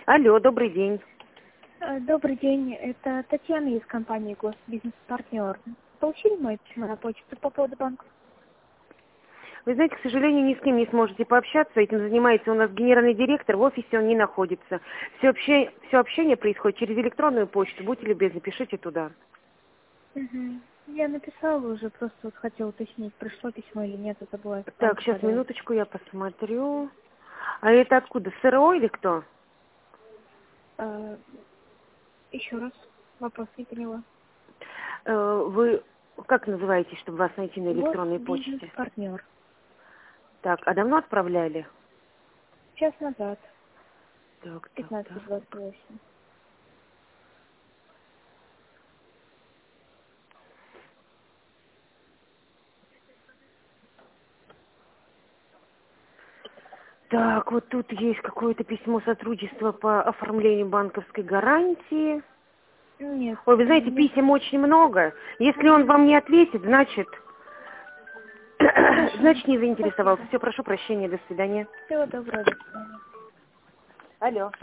Алло, добрый день. Добрый день, это Татьяна из компании Госбизнес-партнер. Получили мое письмо на почту по поводу банка? Вы знаете, к сожалению, ни с кем не сможете пообщаться. Этим занимается у нас генеральный директор, в офисе он не находится. Все общение происходит через электронную почту. Будьте любезны, пишите туда. Угу. Я написала уже, просто вот хотела уточнить, пришло письмо или нет, это было из Так, банка сейчас, подать. минуточку, я посмотрю. А это откуда, СРО или кто? Еще раз, вопрос не поняла. Вы как называетесь, чтобы вас найти на электронной почте? Госбизнес-партнер. Так, а давно отправляли? Час назад, Так, так, так. 15:28. Так, вот тут есть какое-то письмо сотрудничества по оформлению банковской гарантии. Нет, Ой, вы знаете, нет. писем очень много. Если он вам не ответит, значит, Хорошо, значит не заинтересовался. спасибо. Все, прошу прощения, до свидания. Всего доброго, до свидания. Алло.